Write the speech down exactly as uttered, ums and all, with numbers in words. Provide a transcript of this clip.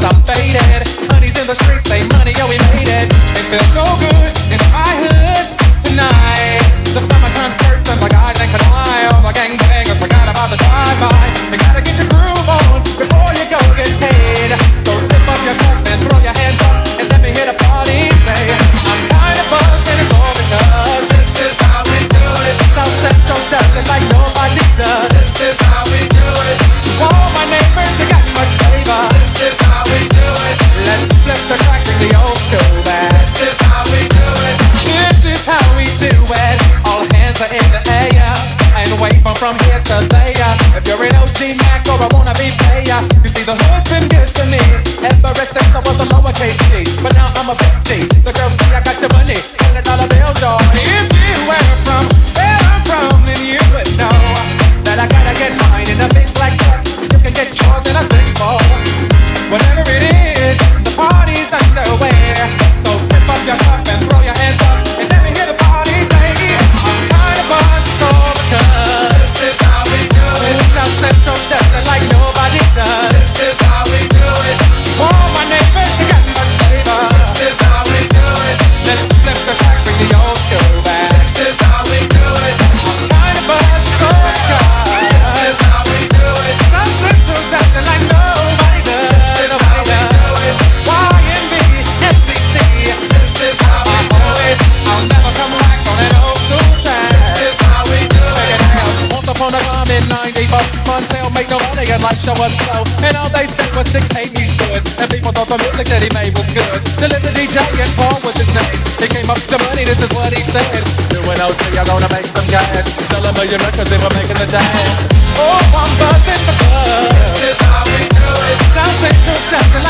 I'm faded. Honey's in the streets, say money, yo, we made it. It feels so good in my hood tonight. The summertime skirts and my guys ain't lie. All the gangbangers forgot about the drive-by. You gotta get your groove on before you go get paid. So tip up your cup and throw your hands up and let me hear the party say, I'm kind of buzzed and it's all because this is how we do it. South Central does it like nobody does. This is how we do it. To all my neighbors, you got much flavor. This is how we do it. Let's flip the track in the old school back. This is how we do it. This is how we do it. All hands are in the air and wave from from here to there. If you're an O G Mac or a wannabe player, you see the hood's been good to me ever since I was a lowercase G. But now I'm a big G. The girls see I got your money, hundred dollar bill, dog. If you were from where I'm from, then you would know that I gotta get mine in a big black truck. You can get yours in a six four. Whatever it is, the party's underway. So tip up your cup and throw your hands up and let me hear the party say, I'm kind of buzzed over because this is how we do it. South Central does it like nobody does. This is how we do it. To all my neighbors, you got much flavor. This is how we do it. Let's flip the track, bring the old school back. This is how we do it. I'm kind of buzzed over because this is how we do it. South Central does it like nobody does. Nobody does. Y N B, S C C. This is how we do it. I'll never come back on an old school track. This is how we do it. Check it out. Once upon a time in ninety-four, Montel made no money and life show was slow. And all they said was six eight he stood. And people thought the music that he made was good. Delivered D J and Paul was his name. He came up to money, this is what he said. Doing O T, you're gonna make some cash. Sell a million records and we're making the dash. Oh, I'm buzzing the buzz. This is how we do it. South Central just